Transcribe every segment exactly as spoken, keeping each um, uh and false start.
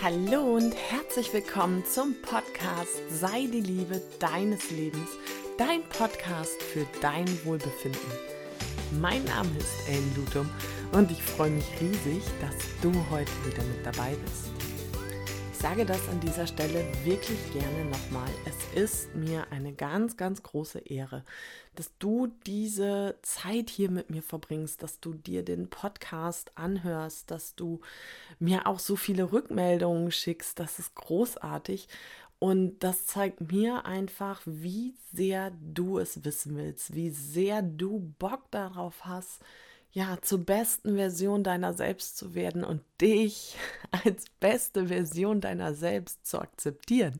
Hallo und herzlich willkommen zum Podcast Sei die Liebe deines Lebens, dein Podcast für dein Wohlbefinden. Mein Name ist Ellen Lutum und ich freue mich riesig, dass du heute wieder mit dabei bist. Ich sage das an dieser Stelle wirklich gerne nochmal. Es ist mir eine ganz, ganz große Ehre, dass du diese Zeit hier mit mir verbringst, dass du dir den Podcast anhörst, dass du mir auch so viele Rückmeldungen schickst. Das ist großartig. Und das zeigt mir einfach, wie sehr du es wissen willst, wie sehr du Bock darauf hast, ja, zur besten Version deiner selbst zu werden und dich als beste Version deiner selbst zu akzeptieren.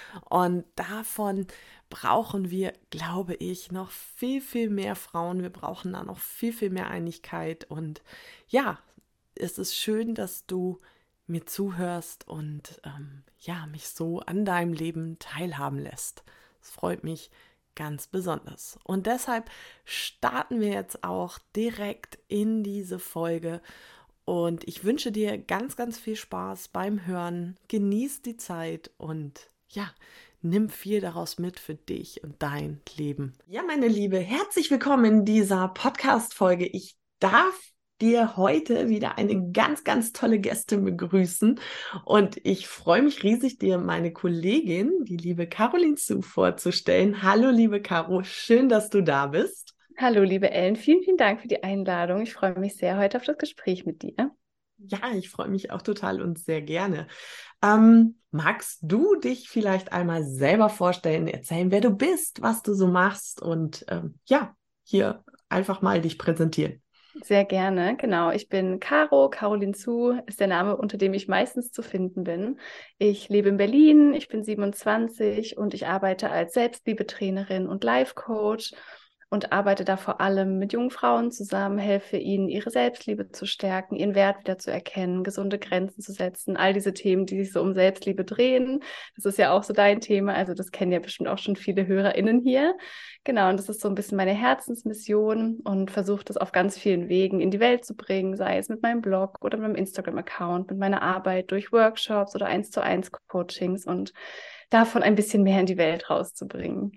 Und davon brauchen wir, glaube ich, noch viel, viel mehr Frauen. Wir brauchen da noch viel, viel mehr Einigkeit. Und ja, es ist schön, dass du mir zuhörst und ähm, ja, mich so an deinem Leben teilhaben lässt. Es freut mich ganz besonders. Und deshalb starten wir jetzt auch direkt in diese Folge. Und ich wünsche dir ganz, ganz viel Spaß beim Hören. Genieß die Zeit und ja, nimm viel daraus mit für dich und dein Leben. Ja, meine Liebe, herzlich willkommen in dieser Podcast-Folge. Ich darf dir heute wieder eine ganz, ganz tolle Gästin begrüßen und ich freue mich riesig, dir meine Kollegin, die liebe Caroline Zu, vorzustellen. Hallo, liebe Caro, schön, dass du da bist. Hallo, liebe Ellen, vielen, vielen Dank für die Einladung. Ich freue mich sehr heute auf das Gespräch mit dir. Ja, ich freue mich auch total und sehr gerne. Ähm, magst du dich vielleicht einmal selber vorstellen, erzählen, wer du bist, was du so machst und ähm, ja, hier einfach mal dich präsentieren? Sehr gerne, genau. Ich bin Caro, Caroline Zu ist der Name, unter dem ich meistens zu finden bin. Ich lebe in Berlin, ich bin siebenundzwanzig und ich arbeite als Selbstliebetrainerin und Life-Coach und arbeite da vor allem mit jungen Frauen zusammen, helfe ihnen, ihre Selbstliebe zu stärken, ihren Wert wieder zu erkennen, gesunde Grenzen zu setzen, all diese Themen, die sich so um Selbstliebe drehen. Das ist ja auch so dein Thema, also das kennen ja bestimmt auch schon viele HörerInnen hier. Genau, und das ist so ein bisschen meine Herzensmission und versuche das auf ganz vielen Wegen in die Welt zu bringen, sei es mit meinem Blog oder mit meinem Instagram-Account, mit meiner Arbeit durch Workshops oder eins zu eins Coachings und davon ein bisschen mehr in die Welt rauszubringen.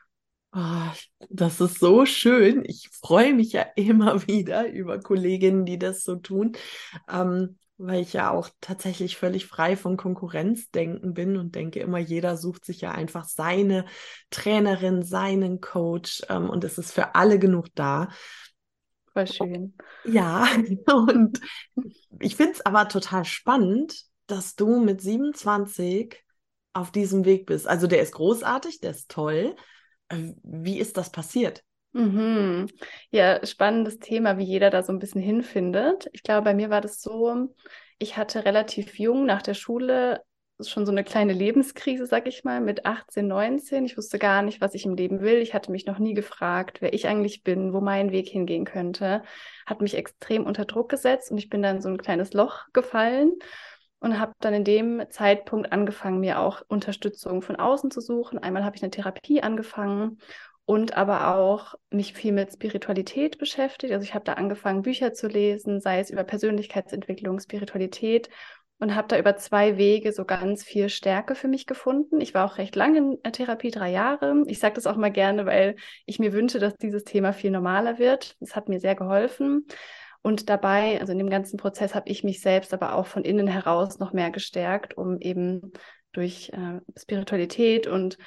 Oh, das ist so schön. Ich freue mich ja immer wieder über Kolleginnen, die das so tun, ähm, weil ich ja auch tatsächlich völlig frei von Konkurrenzdenken bin und denke immer, jeder sucht sich ja einfach seine Trainerin, seinen Coach, ähm, und es ist für alle genug da. Voll schön. Ja, und ich finde es aber total spannend, dass du mit siebenundzwanzig auf diesem Weg bist. Also der ist großartig, der ist toll. Äh, Wie ist das passiert? Mhm. Ja, spannendes Thema, wie jeder da so ein bisschen hinfindet. Ich glaube, bei mir war das so, ich hatte relativ jung nach der Schule schon so eine kleine Lebenskrise, sag ich mal, mit achtzehn, neunzehn. Ich wusste gar nicht, was ich im Leben will. Ich hatte mich noch nie gefragt, wer ich eigentlich bin, wo mein Weg hingehen könnte. Hat mich extrem unter Druck gesetzt und ich bin dann in so ein kleines Loch gefallen und habe dann in dem Zeitpunkt angefangen, mir auch Unterstützung von außen zu suchen. Einmal habe ich eine Therapie angefangen und aber auch mich viel mit Spiritualität beschäftigt. Also ich habe da angefangen, Bücher zu lesen, sei es über Persönlichkeitsentwicklung, Spiritualität und habe da über zwei Wege so ganz viel Stärke für mich gefunden. Ich war auch recht lange in der Therapie, drei Jahre. Ich sage das auch mal gerne, weil ich mir wünsche, dass dieses Thema viel normaler wird. Das hat mir sehr geholfen. Und dabei, also in dem ganzen Prozess, habe ich mich selbst aber auch von innen heraus noch mehr gestärkt, um eben durch äh, Spiritualität und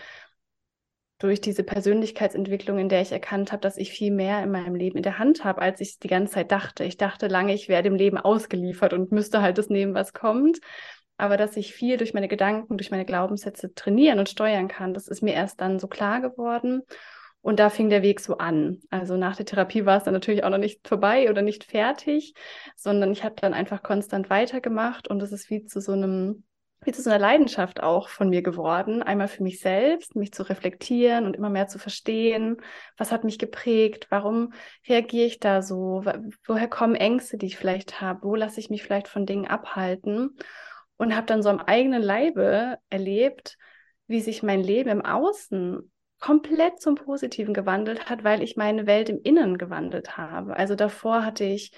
durch diese Persönlichkeitsentwicklung, in der ich erkannt habe, dass ich viel mehr in meinem Leben in der Hand habe, als ich die ganze Zeit dachte. Ich dachte lange, ich wäre dem Leben ausgeliefert und müsste halt das nehmen, was kommt. Aber dass ich viel durch meine Gedanken, durch meine Glaubenssätze trainieren und steuern kann, das ist mir erst dann so klar geworden. Und da fing der Weg so an. Also nach der Therapie war es dann natürlich auch noch nicht vorbei oder nicht fertig, sondern ich habe dann einfach konstant weitergemacht und es ist wie zu so einem wie zu so einer Leidenschaft auch von mir geworden. Einmal für mich selbst, mich zu reflektieren und immer mehr zu verstehen, was hat mich geprägt, warum reagiere ich da so, woher kommen Ängste, die ich vielleicht habe, wo lasse ich mich vielleicht von Dingen abhalten und habe dann so am eigenen Leibe erlebt, wie sich mein Leben im Außen komplett zum Positiven gewandelt hat, weil ich meine Welt im Innen gewandelt habe. Also davor hatte ich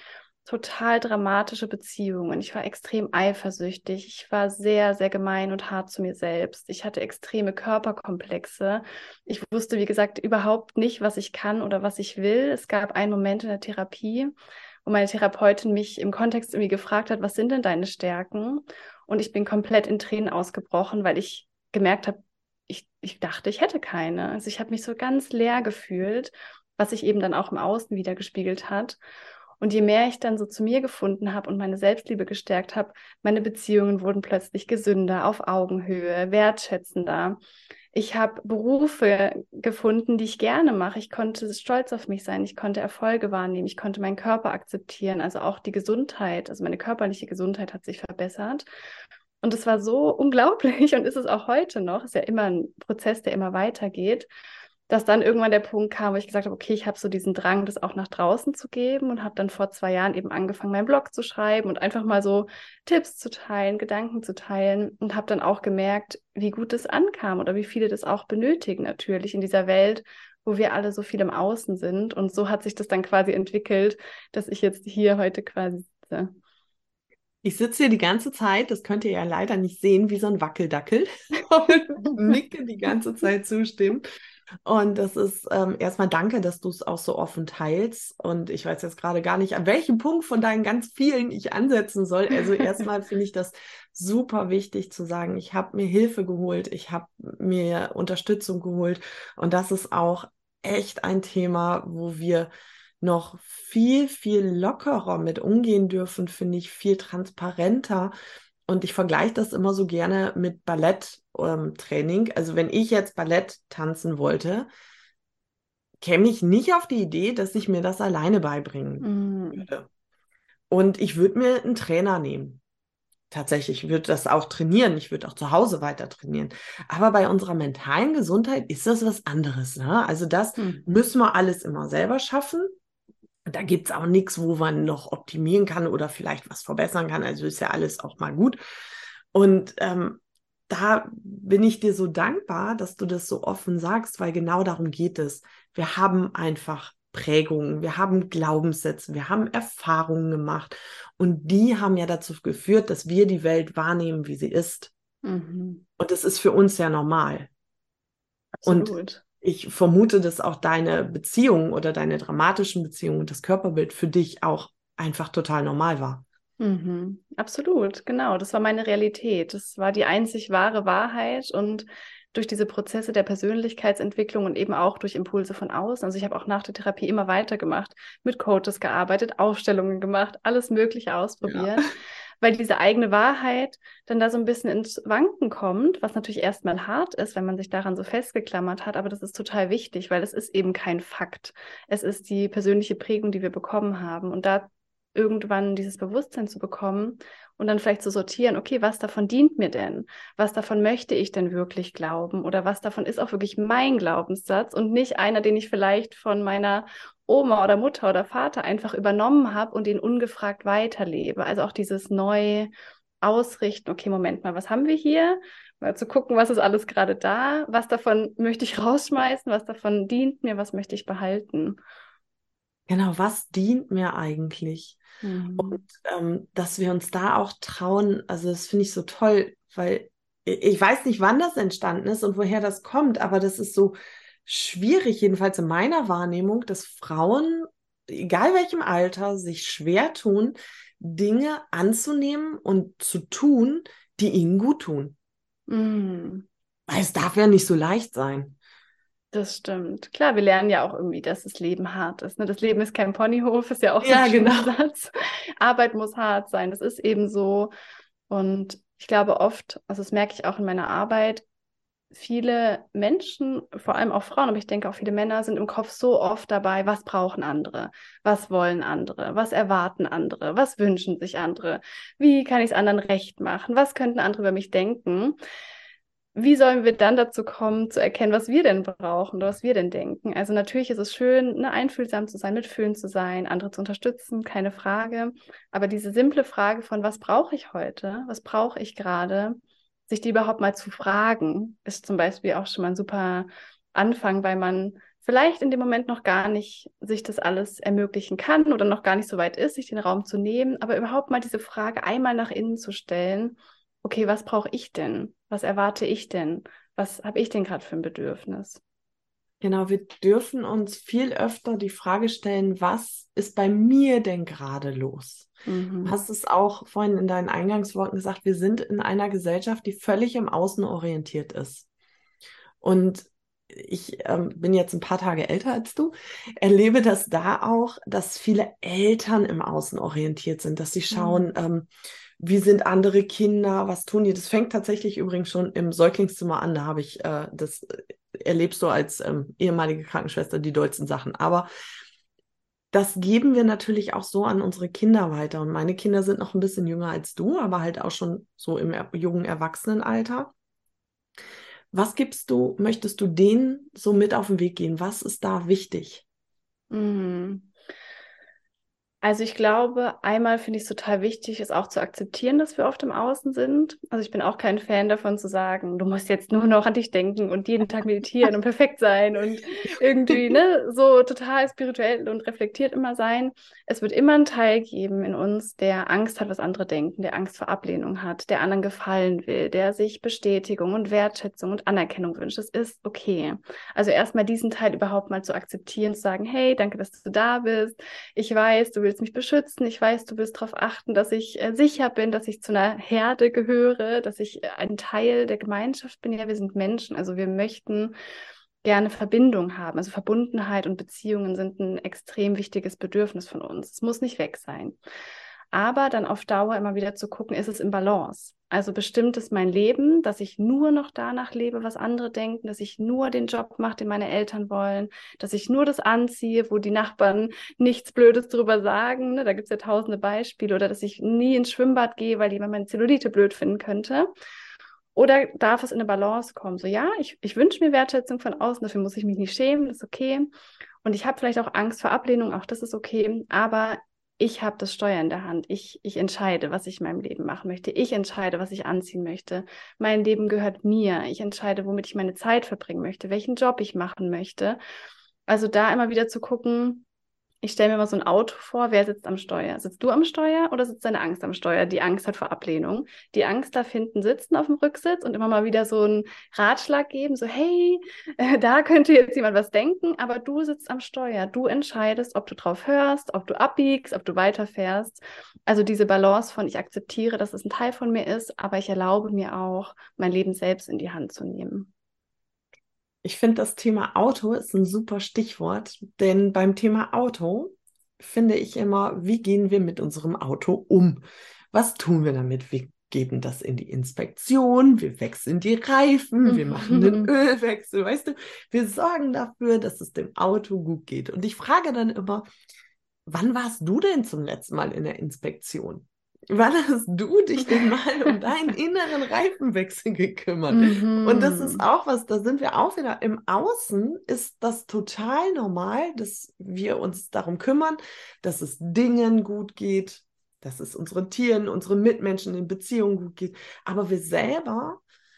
total dramatische Beziehungen. Ich war extrem eifersüchtig. Ich war sehr, sehr gemein und hart zu mir selbst. Ich hatte extreme Körperkomplexe. Ich wusste, wie gesagt, überhaupt nicht, was ich kann oder was ich will. Es gab einen Moment in der Therapie, wo meine Therapeutin mich im Kontext irgendwie gefragt hat, was sind denn deine Stärken? Und ich bin komplett in Tränen ausgebrochen, weil ich gemerkt habe, ich, ich dachte, ich hätte keine. Also ich habe mich so ganz leer gefühlt, was sich eben dann auch im Außen wieder gespiegelt hat. Und je mehr ich dann so zu mir gefunden habe und meine Selbstliebe gestärkt habe, meine Beziehungen wurden plötzlich gesünder, auf Augenhöhe, wertschätzender. Ich habe Berufe gefunden, die ich gerne mache. Ich konnte stolz auf mich sein. Ich konnte Erfolge wahrnehmen. Ich konnte meinen Körper akzeptieren. Also auch die Gesundheit, also meine körperliche Gesundheit hat sich verbessert. Und es war so unglaublich und ist es auch heute noch. Ist ja immer ein Prozess, der immer weitergeht, dass dann irgendwann der Punkt kam, wo ich gesagt habe, okay, ich habe so diesen Drang, das auch nach draußen zu geben und habe dann vor zwei Jahren eben angefangen, meinen Blog zu schreiben und einfach mal so Tipps zu teilen, Gedanken zu teilen und habe dann auch gemerkt, wie gut es ankam oder wie viele das auch benötigen natürlich in dieser Welt, wo wir alle so viel im Außen sind. Und so hat sich das dann quasi entwickelt, dass ich jetzt hier heute quasi sitze. Ich sitze hier die ganze Zeit, das könnt ihr ja leider nicht sehen, wie so ein Wackeldackel. Nicke die ganze Zeit zustimmt. Und das ist ähm, erstmal danke, dass du es auch so offen teilst. Und ich weiß jetzt gerade gar nicht, an welchem Punkt von deinen ganz vielen ich ansetzen soll. Also erstmal finde ich das super wichtig zu sagen, ich habe mir Hilfe geholt, ich habe mir Unterstützung geholt. Und das ist auch echt ein Thema, wo wir noch viel, viel lockerer mit umgehen dürfen, finde ich, viel transparenter. Und ich vergleiche das immer so gerne mit Balletttraining. Ähm, also wenn ich jetzt Ballett tanzen wollte, käme ich nicht auf die Idee, dass ich mir das alleine beibringen Mm. würde. Und ich würde mir einen Trainer nehmen. Tatsächlich, ich würde das auch trainieren. Ich würde auch zu Hause weiter trainieren. Aber bei unserer mentalen Gesundheit ist das was anderes, ne? Also das Mm. müssen wir alles immer selber schaffen. Da gibt es auch nichts, wo man noch optimieren kann oder vielleicht was verbessern kann. Also ist ja alles auch mal gut. Und ähm, da bin ich dir so dankbar, dass du das so offen sagst, weil genau darum geht es. Wir haben einfach Prägungen, wir haben Glaubenssätze, wir haben Erfahrungen gemacht und die haben ja dazu geführt, dass wir die Welt wahrnehmen, wie sie ist. Mhm. Und das ist für uns ja normal. Und Absolut. ich vermute, dass auch deine Beziehungen oder deine dramatischen Beziehungen und das Körperbild für dich auch einfach total normal war. Mhm. Absolut, genau. Das war meine Realität. Das war die einzig wahre Wahrheit und durch diese Prozesse der Persönlichkeitsentwicklung und eben auch durch Impulse von außen. Also ich habe auch nach der Therapie immer weitergemacht, mit Coaches gearbeitet, Aufstellungen gemacht, alles Mögliche ausprobiert, Ja. weil diese eigene Wahrheit dann da so ein bisschen ins Wanken kommt, was natürlich erstmal hart ist, wenn man sich daran so festgeklammert hat, aber das ist total wichtig, weil es ist eben kein Fakt. Es ist die persönliche Prägung, die wir bekommen haben und da irgendwann dieses Bewusstsein zu bekommen und dann vielleicht zu sortieren, okay, was davon dient mir denn? Was davon möchte ich denn wirklich glauben? Oder was davon ist auch wirklich mein Glaubenssatz und nicht einer, den ich vielleicht von meiner Oma oder Mutter oder Vater einfach übernommen habe und den ungefragt weiterlebe. Also auch dieses neu ausrichten, okay, Moment mal, was haben wir hier? Mal zu gucken, was ist alles gerade da? Was davon möchte ich rausschmeißen? Was davon dient mir? Was möchte ich behalten? Genau, was dient mir eigentlich? Und Mhm. ähm, dass wir uns da auch trauen, also das finde ich so toll, weil ich weiß nicht, wann das entstanden ist und woher das kommt, aber das ist so schwierig, jedenfalls in meiner Wahrnehmung, dass Frauen, egal welchem Alter, sich schwer tun, Dinge anzunehmen und zu tun, die ihnen gut tun. Mhm. Weil es darf ja nicht so leicht sein. Das stimmt. Klar, wir lernen ja auch irgendwie, dass das Leben hart ist. Ne? Das Leben ist kein Ponyhof, ist ja auch so ein Ja, schöner genau. Satz. Arbeit muss hart sein. Das ist eben so. Und ich glaube oft, also das merke ich auch in meiner Arbeit, viele Menschen, vor allem auch Frauen, aber ich denke auch viele Männer, sind im Kopf so oft dabei, was brauchen andere? Was wollen andere? Was erwarten andere? Was wünschen sich andere? Wie kann ich es anderen recht machen? Was könnten andere über mich denken? Wie sollen wir dann dazu kommen, zu erkennen, was wir denn brauchen oder was wir denn denken? Also natürlich ist es schön, ne, einfühlsam zu sein, mitfühlend zu sein, andere zu unterstützen, keine Frage. Aber diese simple Frage von, was brauche ich heute? Was brauche ich gerade? Sich die überhaupt mal zu fragen, ist zum Beispiel auch schon mal ein super Anfang, weil man vielleicht in dem Moment noch gar nicht sich das alles ermöglichen kann oder noch gar nicht so weit ist, sich den Raum zu nehmen, aber überhaupt mal diese Frage einmal nach innen zu stellen, okay, was brauche ich denn? Was erwarte ich denn? Was habe ich denn gerade für ein Bedürfnis? Genau, wir dürfen uns viel öfter die Frage stellen, was ist bei mir denn gerade los? Du Mhm. hast es auch vorhin in deinen Eingangsworten gesagt, wir sind in einer Gesellschaft, die völlig im Außen orientiert ist. Und ich ähm, bin jetzt ein paar Tage älter als du, erlebe das da auch, dass viele Eltern im Außen orientiert sind, dass sie schauen, Mhm. ähm, wie sind andere Kinder, was tun die? Das fängt tatsächlich übrigens schon im Säuglingszimmer an, da habe ich äh, das äh, erlebst du als ähm, ehemalige Krankenschwester die dollsten Sachen. Aber das geben wir natürlich auch so an unsere Kinder weiter. Und meine Kinder sind noch ein bisschen jünger als du, aber halt auch schon so im er jungen Erwachsenenalter. Was gibst du, möchtest du denen so mit auf den Weg gehen? Was ist da wichtig? Mhm. Also ich glaube, einmal finde ich es total wichtig, es auch zu akzeptieren, dass wir oft im Außen sind. Also ich bin auch kein Fan davon zu sagen, du musst jetzt nur noch an dich denken und jeden Tag meditieren und perfekt sein und irgendwie, ne, so total spirituell und reflektiert immer sein. Es wird immer einen Teil geben in uns, der Angst hat, was andere denken, der Angst vor Ablehnung hat, der anderen gefallen will, der sich Bestätigung und Wertschätzung und Anerkennung wünscht. Das ist okay. Also erstmal diesen Teil überhaupt mal zu akzeptieren, zu sagen, hey, danke, dass du da bist. Ich weiß, du willst mich beschützen. Ich weiß, du willst darauf achten, dass ich äh, sicher bin, dass ich zu einer Herde gehöre, dass ich äh, ein Teil der Gemeinschaft bin. Ja, wir sind Menschen, also wir möchten gerne Verbindung haben. Also Verbundenheit und Beziehungen sind ein extrem wichtiges Bedürfnis von uns. Es muss nicht weg sein. Aber dann auf Dauer immer wieder zu gucken, ist es im Balance? Also bestimmt es mein Leben, dass ich nur noch danach lebe, was andere denken, dass ich nur den Job mache, den meine Eltern wollen, dass ich nur das anziehe, wo die Nachbarn nichts Blödes drüber sagen. Ne? Da gibt es ja tausende Beispiele. Oder dass ich nie ins Schwimmbad gehe, weil jemand meine Zellulite blöd finden könnte. Oder darf es in eine Balance kommen? So, ja, ich, ich wünsche mir Wertschätzung von außen, dafür muss ich mich nicht schämen, das ist okay. Und ich habe vielleicht auch Angst vor Ablehnung, auch das ist okay. Aber ich habe das Steuer in der Hand. Ich, ich entscheide, was ich in meinem Leben machen möchte. Ich entscheide, was ich anziehen möchte. Mein Leben gehört mir. Ich entscheide, womit ich meine Zeit verbringen möchte, welchen Job ich machen möchte. Also da immer wieder zu gucken, ich stelle mir mal so ein Auto vor, wer sitzt am Steuer? Sitzt du am Steuer oder sitzt deine Angst am Steuer? Die Angst hat vor Ablehnung. Die Angst darf hinten sitzen auf dem Rücksitz und immer mal wieder so einen Ratschlag geben, so hey, äh, da könnte jetzt jemand was denken, aber du sitzt am Steuer. Du entscheidest, ob du drauf hörst, ob du abbiegst, ob du weiterfährst. Also diese Balance von ich akzeptiere, dass es ein Teil von mir ist, aber ich erlaube mir auch, mein Leben selbst in die Hand zu nehmen. Ich finde, das Thema Auto ist ein super Stichwort, denn beim Thema Auto finde ich immer, wie gehen wir mit unserem Auto um? Was tun wir damit? Wir geben das in die Inspektion, wir wechseln die Reifen, wir machen den Ölwechsel, weißt du? Wir sorgen dafür, dass es dem Auto gut geht. Und ich frage dann immer, wann warst du denn zum letzten Mal in der Inspektion? Wann hast du dich denn mal um deinen inneren Reifenwechsel gekümmert? Und das ist Mhm. auch was, da sind wir auch wieder im Außen, ist das total normal, dass wir uns darum kümmern, dass es Dingen gut geht, dass es unseren Tieren, unseren Mitmenschen in Beziehungen gut geht. Aber wir selber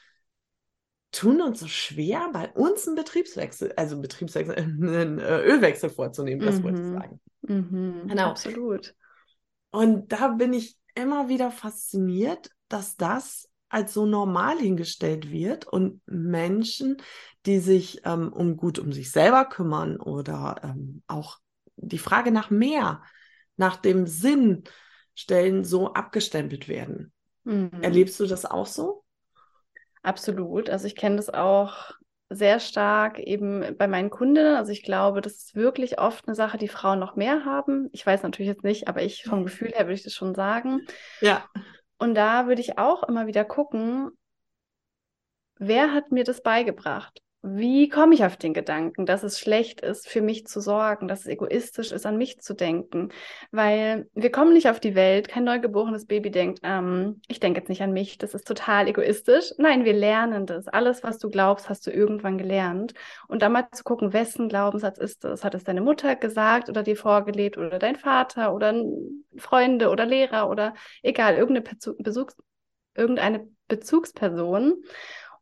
tun uns so schwer, bei uns einen Betriebswechsel, also Betriebswechsel, einen äh, Ölwechsel vorzunehmen, das wollte ich Mhm. sagen. Mhm. Genau. Absolut. Und da bin ich immer wieder fasziniert, dass das als so normal hingestellt wird und Menschen, die sich ähm, um gut um sich selber kümmern oder ähm, auch die Frage nach mehr, nach dem Sinn stellen, so abgestempelt werden. Mhm. Erlebst du das auch so? Absolut. Also ich kenne das auch sehr stark eben bei meinen Kundinnen. Also ich glaube, das ist wirklich oft eine Sache, die Frauen noch mehr haben. Ich weiß natürlich jetzt nicht, aber ich vom Gefühl her würde ich das schon sagen. Ja. Und da würde ich auch immer wieder gucken, wer hat mir das beigebracht? Wie komme ich auf den Gedanken, dass es schlecht ist, für mich zu sorgen, dass es egoistisch ist, an mich zu denken? Weil wir kommen nicht auf die Welt, kein neugeborenes Baby denkt, ähm, ich denke jetzt nicht an mich, das ist total egoistisch. Nein, wir lernen das. Alles, was du glaubst, hast du irgendwann gelernt. Und da mal zu gucken, wessen Glaubenssatz ist das? Hat es deine Mutter gesagt oder dir vorgelebt oder dein Vater oder Freunde oder Lehrer oder egal, irgendeine Bezugs irgendeine Bezugsperson?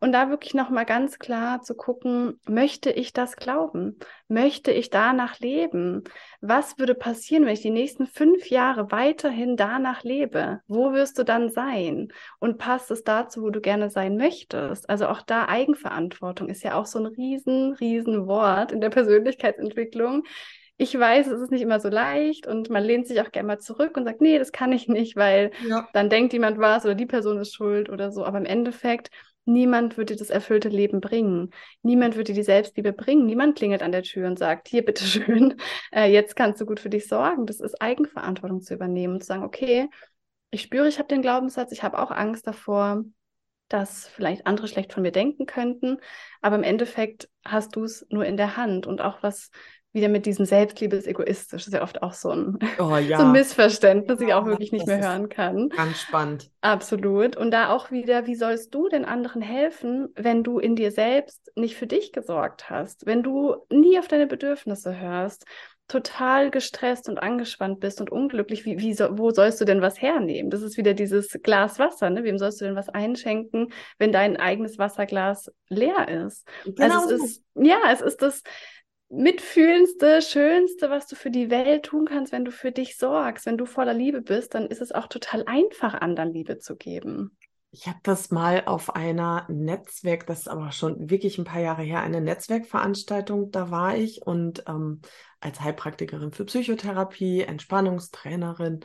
Und da wirklich nochmal ganz klar zu gucken, möchte ich das glauben? Möchte ich danach leben? Was würde passieren, wenn ich die nächsten fünf Jahre weiterhin danach lebe? Wo wirst du dann sein? Und passt es dazu, wo du gerne sein möchtest? Also auch da Eigenverantwortung ist ja auch so ein riesen, riesen Wort in der Persönlichkeitsentwicklung. Ich weiß, es ist nicht immer so leicht und man lehnt sich auch gerne mal zurück und sagt, nee, das kann ich nicht, weil Ja. dann denkt jemand was oder die Person ist schuld oder so. Aber im Endeffekt, niemand wird dir das erfüllte Leben bringen. Niemand wird dir die Selbstliebe bringen. Niemand klingelt an der Tür und sagt, hier, bitteschön, äh, jetzt kannst du gut für dich sorgen. Das ist Eigenverantwortung zu übernehmen und zu sagen, okay, ich spüre, ich habe den Glaubenssatz, ich habe auch Angst davor, dass vielleicht andere schlecht von mir denken könnten. Aber im Endeffekt hast du es nur in der Hand. Und auch was wieder mit diesem Selbstliebe ist egoistisch. Das ist ja oft auch so ein, Oh so ein ja, Missverständnis, das ich auch ja, wirklich nicht das mehr ist hören kann. ganz spannend. Absolut. Und da auch wieder, wie sollst du den anderen helfen, wenn du in dir selbst nicht für dich gesorgt hast, wenn du nie auf deine Bedürfnisse hörst, total gestresst und angespannt bist und unglücklich, wie, wie so, wo sollst du denn was hernehmen? Das ist wieder dieses Glas Wasser, ne? Wem sollst du denn was einschenken, wenn dein eigenes Wasserglas leer ist? Also Genau es so. ist, ja, es ist das mitfühlendste, schönste, was du für die Welt tun kannst, wenn du für dich sorgst, wenn du voller Liebe bist, dann ist es auch total einfach, anderen Liebe zu geben. Ich habe das mal auf einer Netzwerk, das ist aber schon wirklich ein paar Jahre her, eine Netzwerkveranstaltung, da war ich und ähm, als Heilpraktikerin für Psychotherapie, Entspannungstrainerin.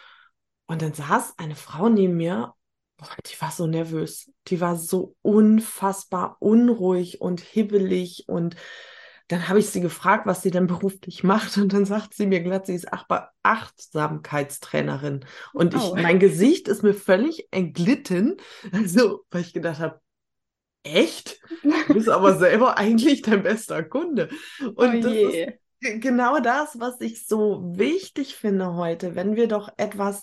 Und dann saß eine Frau neben mir, boah, die war so nervös, die war so unfassbar unruhig und hibbelig und dann habe ich sie gefragt, was sie denn beruflich macht und dann sagt sie mir glatt, sie ist Ach Achtsamkeitstrainerin und ich, Oh. mein Gesicht ist mir völlig entglitten, also weil ich gedacht habe, echt? Du bist aber selber eigentlich dein bester Kunde. Oh Und das ist je. g- genau das, was ich so wichtig finde heute, wenn wir doch etwas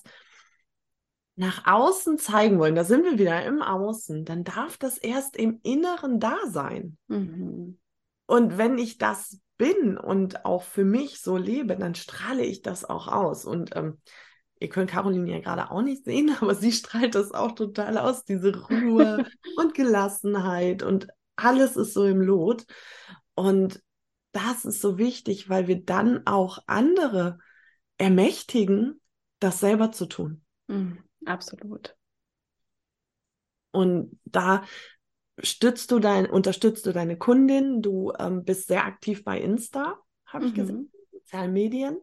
nach außen zeigen wollen, da sind wir wieder im Außen, dann darf das erst im Inneren da sein. Mhm. Und wenn ich das bin und auch für mich so lebe, dann strahle ich das auch aus. Und ähm, ihr könnt Caroline ja gerade auch nicht sehen, aber sie strahlt das auch total aus, diese Ruhe und Gelassenheit und alles ist so im Lot. Und das ist so wichtig, weil wir dann auch andere ermächtigen, das selber zu tun. Mhm. Absolut. Und da stützt du dein, unterstützt du deine Kundin, du ähm, bist sehr aktiv bei Insta, habe ich gesehen, Mhm. sozialen Medien.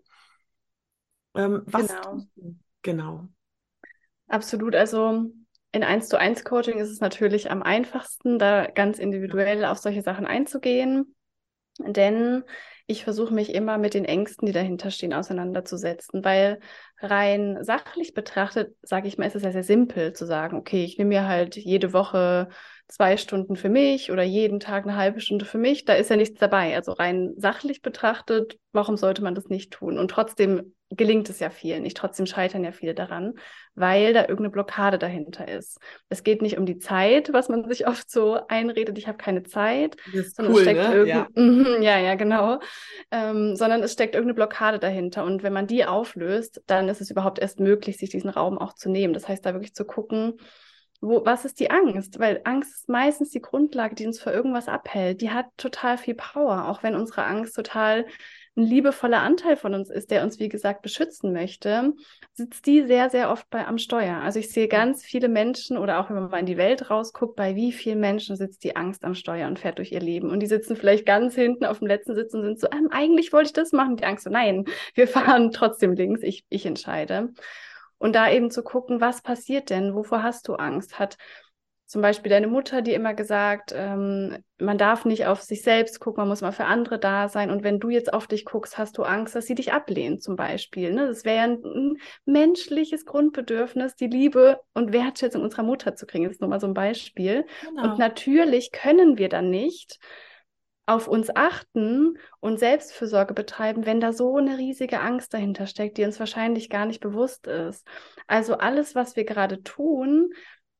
Ähm, was Genau. tust du? Genau. Absolut. Also in eins zu eins Coaching ist es natürlich am einfachsten, da ganz Ja. individuell auf solche Sachen einzugehen. Denn ich versuche mich immer mit den Ängsten, die dahinter stehen, auseinanderzusetzen, weil rein sachlich betrachtet, sage ich mal, ist es ja sehr simpel zu sagen, okay, ich nehme mir halt jede Woche zwei Stunden für mich oder jeden Tag eine halbe Stunde für mich, da ist ja nichts dabei. Also rein sachlich betrachtet, warum sollte man das nicht tun? Und trotzdem gelingt es ja vielen nicht, trotzdem scheitern ja viele daran, weil da irgendeine Blockade dahinter ist. Es geht nicht um die Zeit, was man sich oft so einredet, ich habe keine Zeit, Das ist sondern es cool, steckt ne? Ja. irgendein, ja, ja, genau, ähm, sondern es steckt irgendeine Blockade dahinter. Und wenn man die auflöst, dann ist es überhaupt erst möglich, sich diesen Raum auch zu nehmen. Das heißt, da wirklich zu gucken, wo, was ist die Angst? Weil Angst ist meistens die Grundlage, die uns vor irgendwas abhält. Die hat total viel Power, auch wenn unsere Angst total ein liebevoller Anteil von uns ist, der uns, wie gesagt, beschützen möchte, sitzt die sehr, sehr oft bei am Steuer. Also ich sehe ganz viele Menschen oder auch wenn man mal in die Welt rausguckt, bei wie vielen Menschen sitzt die Angst am Steuer und fährt durch ihr Leben. Und die sitzen vielleicht ganz hinten auf dem letzten Sitz und sind so, ähm, eigentlich wollte ich das machen. Die Angst so, nein, wir fahren trotzdem links, ich, ich entscheide. Und da eben zu gucken, was passiert denn? Wovor hast du Angst? Hat zum Beispiel deine Mutter dir immer gesagt, ähm, man darf nicht auf sich selbst gucken, man muss mal für andere da sein. Und wenn du jetzt auf dich guckst, hast du Angst, dass sie dich ablehnt zum Beispiel. Ne? Das wäre ja ein, ein menschliches Grundbedürfnis, die Liebe und Wertschätzung unserer Mutter zu kriegen. Das ist nur mal so ein Beispiel. Und Genau. natürlich können wir dann nicht auf uns achten und Selbstfürsorge betreiben, wenn da so eine riesige Angst dahinter steckt, die uns wahrscheinlich gar nicht bewusst ist. Also alles, was wir gerade tun,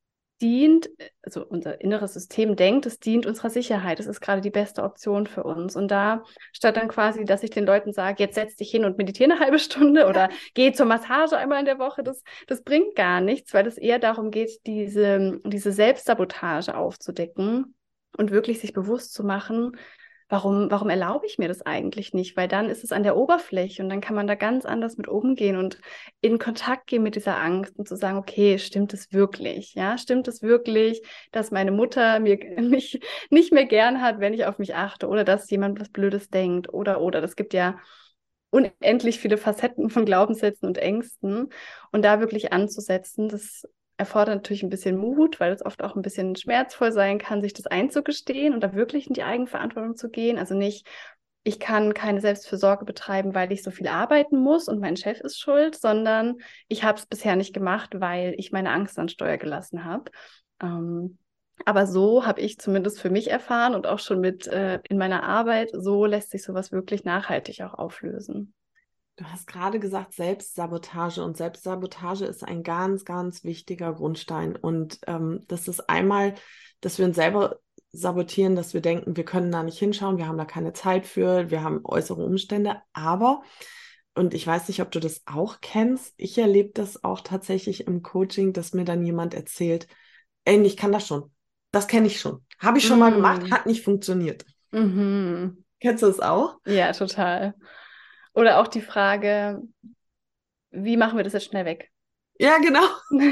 dient, also unser inneres System denkt, es dient unserer Sicherheit. Es ist gerade die beste Option für uns. Und da, statt dann quasi, dass ich den Leuten sage, jetzt setz dich hin und meditiere eine halbe Stunde oder geh zur Massage einmal in der Woche, das, das bringt gar nichts, weil es eher darum geht, diese, diese Selbstsabotage aufzudecken und wirklich sich bewusst zu machen, Warum, warum erlaube ich mir das eigentlich nicht? Weil dann ist es an der Oberfläche und dann kann man da ganz anders mit umgehen und in Kontakt gehen mit dieser Angst und zu sagen, okay, stimmt es wirklich? Ja, stimmt es wirklich, dass meine Mutter mir, mich nicht mehr gern hat, wenn ich auf mich achte oder dass jemand was Blödes denkt oder, oder. Das gibt ja unendlich viele Facetten von Glaubenssätzen und Ängsten und da wirklich anzusetzen, das erfordert natürlich ein bisschen Mut, weil es oft auch ein bisschen schmerzvoll sein kann, sich das einzugestehen und da wirklich in die Eigenverantwortung zu gehen. Also nicht, ich kann keine Selbstfürsorge betreiben, weil ich so viel arbeiten muss und mein Chef ist schuld, sondern ich habe es bisher nicht gemacht, weil ich meine Angst an Steuer gelassen habe. Ähm, aber so habe ich zumindest für mich erfahren und auch schon mit äh, in meiner Arbeit, so lässt sich sowas wirklich nachhaltig auch auflösen. Du hast gerade gesagt, Selbstsabotage und Selbstsabotage ist ein ganz, ganz wichtiger Grundstein und ähm, das ist einmal, dass wir uns selber sabotieren, dass wir denken, wir können da nicht hinschauen, wir haben da keine Zeit für, wir haben äußere Umstände, aber, und ich weiß nicht, ob du das auch kennst, ich erlebe das auch tatsächlich im Coaching, dass mir dann jemand erzählt, ey, ich kann das schon, das kenne ich schon, habe ich schon mal gemacht, hat nicht funktioniert. Mhm. Kennst du das auch? Ja, total. Oder auch die Frage, wie machen wir das jetzt schnell weg? Ja, genau.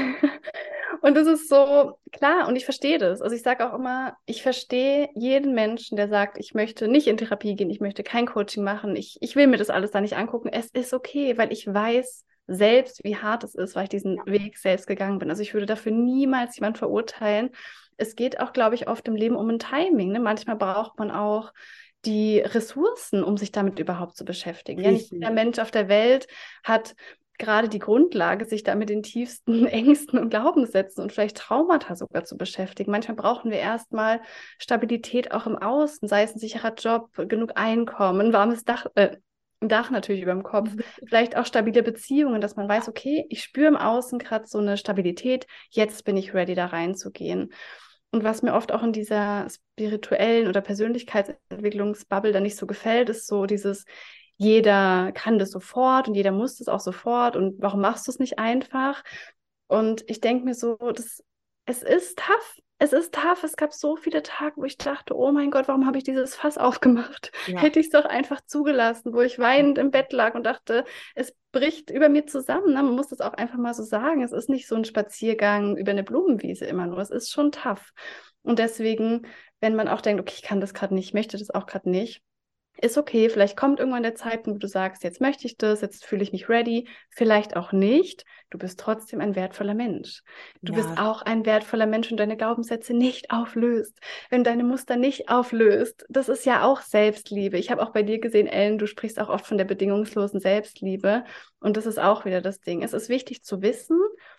Und das ist so klar und ich verstehe das. Also ich sage auch immer, ich verstehe jeden Menschen, der sagt, ich möchte nicht in Therapie gehen, ich möchte kein Coaching machen, ich, ich will mir das alles da nicht angucken. Es ist okay, weil ich weiß selbst, wie hart es ist, weil ich diesen Ja. Weg selbst gegangen bin. Also ich würde dafür niemals jemanden verurteilen. Es geht auch, glaube ich, oft im Leben um ein Timing. Ne? Manchmal braucht man auch die Ressourcen, um sich damit überhaupt zu beschäftigen. Ja, nicht Richtig. jeder Mensch auf der Welt hat gerade die Grundlage, sich da mit den tiefsten Ängsten und Glaubenssätzen und vielleicht Traumata sogar zu beschäftigen. Manchmal brauchen wir erstmal Stabilität auch im Außen, sei es ein sicherer Job, genug Einkommen, ein warmes Dach, äh, ein Dach natürlich über dem Kopf, vielleicht auch stabile Beziehungen, dass man weiß, okay, ich spüre im Außen gerade so eine Stabilität, jetzt bin ich ready, da reinzugehen. Und was mir oft auch in dieser spirituellen oder Persönlichkeitsentwicklungsbubble dann nicht so gefällt, ist so dieses, jeder kann das sofort und jeder muss das auch sofort und warum machst du es nicht einfach? Und ich denke mir so, das, es ist tough. Es ist tough. Es gab so viele Tage, wo ich dachte, oh mein Gott, warum habe ich dieses Fass aufgemacht? Ja. Hätte ich es doch einfach zugelassen, wo ich weinend im Bett lag und dachte, es bricht über mir zusammen. Ne? Man muss das auch einfach mal so sagen. Es ist nicht so ein Spaziergang über eine Blumenwiese immer nur. Es ist schon tough. Und deswegen, wenn man auch denkt, okay, ich kann das gerade nicht, möchte das auch gerade nicht, ist okay, vielleicht kommt irgendwann der Zeitpunkt, wo du sagst, jetzt möchte ich das, jetzt fühle ich mich ready, vielleicht auch nicht. Du bist trotzdem ein wertvoller Mensch. Du Ja. bist auch ein wertvoller Mensch, wenn du deine Glaubenssätze nicht auflöst, wenn du deine Muster nicht auflöst. Das ist ja auch Selbstliebe. Ich habe auch bei dir gesehen, Ellen, du sprichst auch oft von der bedingungslosen Selbstliebe und das ist auch wieder das Ding. Es ist wichtig zu wissen,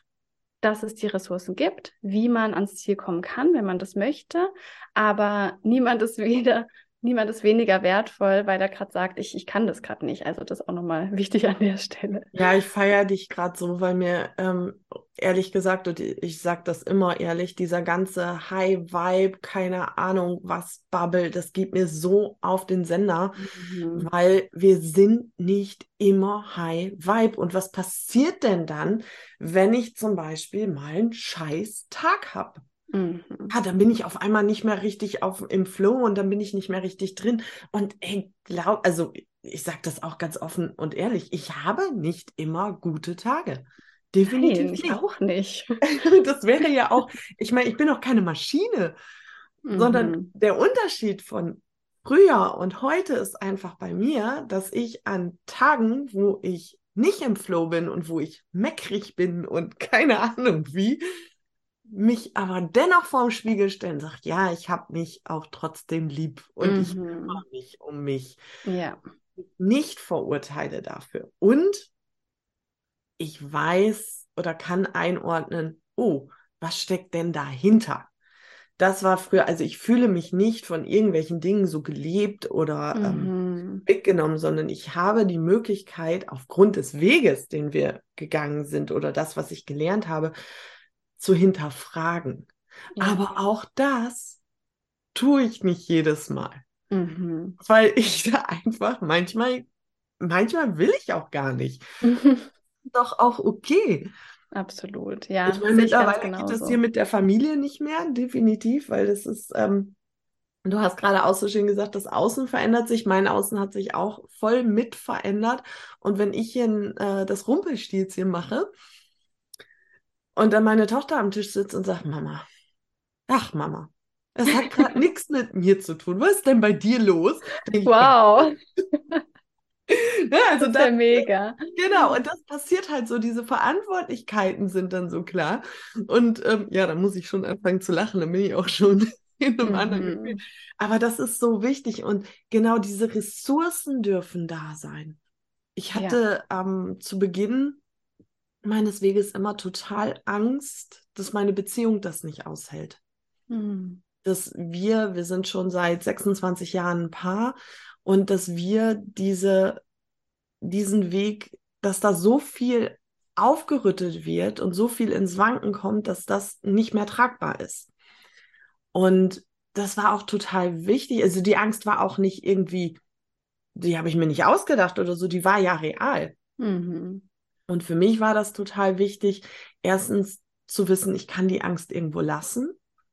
dass es die Ressourcen gibt, wie man ans Ziel kommen kann, wenn man das möchte, aber niemand ist weder Niemand ist weniger wertvoll, weil er gerade sagt, ich, ich kann das gerade nicht. Also das ist auch nochmal wichtig an der Stelle. Ja, ich feiere dich gerade so, weil mir ähm, ehrlich gesagt, und ich sage das immer ehrlich, dieser ganze High-Vibe, keine Ahnung was, Bubble, das geht mir so auf den Sender, Mhm. weil wir sind nicht immer High-Vibe. Und was passiert denn dann, wenn ich zum Beispiel mal einen scheiß Tag habe? Mhm. Ah, dann bin ich auf einmal nicht mehr richtig auf, im Flow und dann bin ich nicht mehr richtig drin. Und ey, glaub, also ich sage das auch ganz offen und ehrlich, ich habe nicht immer gute Tage. Definitiv Nein, ich nicht. auch nicht. Das wäre ja auch, ich meine, ich bin auch keine Maschine, sondern Mhm. der Unterschied von früher und heute ist einfach bei mir, dass ich an Tagen, wo ich nicht im Flow bin und wo ich meckrig bin und keine Ahnung wie, mich aber dennoch vorm Spiegel stellen und sage, ja, ich habe mich auch trotzdem lieb und ich kümmere Mhm. mich um mich. Ja. Nicht verurteile dafür. Und ich weiß oder kann einordnen, oh, was steckt denn dahinter? Das war früher, also ich fühle mich nicht von irgendwelchen Dingen so gelebt oder ähm, Mhm. weggenommen, sondern ich habe die Möglichkeit, aufgrund des Weges, den wir gegangen sind oder das, was ich gelernt habe, zu hinterfragen. Ja. Aber auch das tue ich nicht jedes Mal, Mhm. weil ich da einfach manchmal, manchmal will ich auch gar nicht. Doch auch okay. Absolut, Ich ja, meine, sehe ich ganz mittlerweile geht das hier genauso. mit der Familie nicht mehr, definitiv, weil das ist, ähm, du hast gerade auch so schön gesagt, das Außen verändert sich. Mein Außen hat sich auch voll mit verändert. Und wenn ich hier äh, das Rumpelstilzchen mache und dann meine Tochter am Tisch sitzt und sagt, Mama, ach Mama, es hat gerade nichts mit mir zu tun. Was ist denn bei dir los? Denke ich, ja, Wow, ne, also das ist da, ja mega. genau, und das passiert halt so, diese Verantwortlichkeiten sind dann so klar. Und ähm, ja, da muss ich schon anfangen zu lachen, dann bin ich auch schon in einem anderen Gefühl. Mhm. Aber das ist so wichtig und genau diese Ressourcen dürfen da sein. Ich Ja. hatte ähm, zu Beginn meines Weges immer total Angst, dass meine Beziehung das nicht aushält. Mhm. Dass wir, wir sind schon seit sechsundzwanzig Jahren ein Paar und dass wir diese diesen Weg, dass da so viel aufgerüttelt wird und so viel ins Wanken kommt, dass das nicht mehr tragbar ist. Und das war auch total wichtig. Also die Angst war auch nicht irgendwie, die habe ich mir nicht ausgedacht oder so, die war ja real. Mhm. Und für mich war das total wichtig, erstens zu wissen, ich kann die Angst irgendwo lassen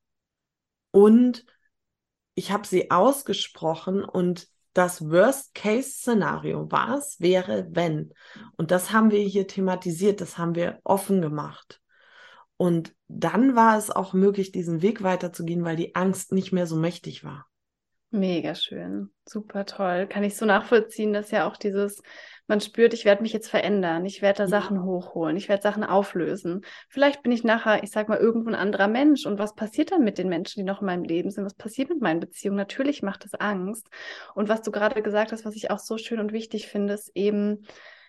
und ich habe sie ausgesprochen und das Worst-Case-Szenario, was wäre, wenn? Und das haben wir hier thematisiert, das haben wir offen gemacht. Und dann war es auch möglich, diesen Weg weiterzugehen, weil die Angst nicht mehr so mächtig war. Mega schön, super toll. Kann ich so nachvollziehen, dass ja auch dieses, man spürt, ich werde mich jetzt verändern, ich werde da Ja. Sachen hochholen, ich werde Sachen auflösen. Vielleicht bin ich nachher, ich sag mal, irgendwo ein anderer Mensch. Und was passiert dann mit den Menschen, die noch in meinem Leben sind? Was passiert mit meinen Beziehungen? Natürlich macht es Angst. Und was du gerade gesagt hast, was ich auch so schön und wichtig finde, ist eben,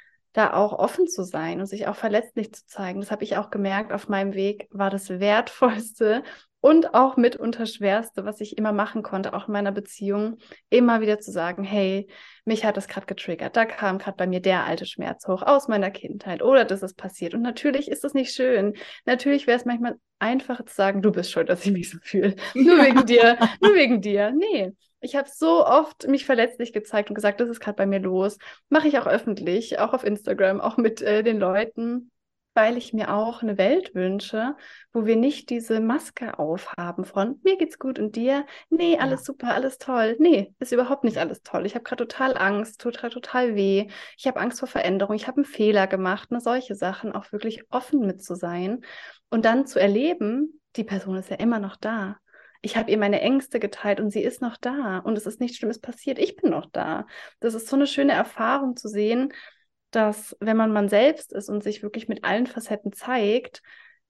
da auch offen zu sein und sich auch verletzlich zu zeigen. Das habe ich auch gemerkt, auf meinem Weg war das Wertvollste und auch mitunter Schwerste, was ich immer machen konnte, auch in meiner Beziehung, immer wieder zu sagen, hey, mich hat das gerade getriggert, da kam gerade bei mir der alte Schmerz hoch aus meiner Kindheit oder das ist passiert. Und natürlich ist das nicht schön. Natürlich wäre es manchmal einfacher zu sagen, du bist schuld, dass ich mich so fühle. Nur wegen dir, nur wegen dir. Nee. Ich habe so oft mich verletzlich gezeigt und gesagt, das ist gerade bei mir los. Mache ich auch öffentlich, auch auf Instagram, auch mit äh, den Leuten, weil ich mir auch eine Welt wünsche, wo wir nicht diese Maske aufhaben von mir geht's gut und dir, nee, Ja. alles super, alles toll. Nee, ist überhaupt nicht alles toll. Ich habe gerade total Angst, total, total weh. Ich habe Angst vor Veränderung, ich habe einen Fehler gemacht, ne, solche Sachen, auch wirklich offen mit zu sein und dann zu erleben, die Person ist ja immer noch da. Ich habe ihr meine Ängste geteilt und sie ist noch da und es ist nichts Schlimmes passiert. Ich bin noch da. Das ist so eine schöne Erfahrung zu sehen, dass wenn man man selbst ist und sich wirklich mit allen Facetten zeigt,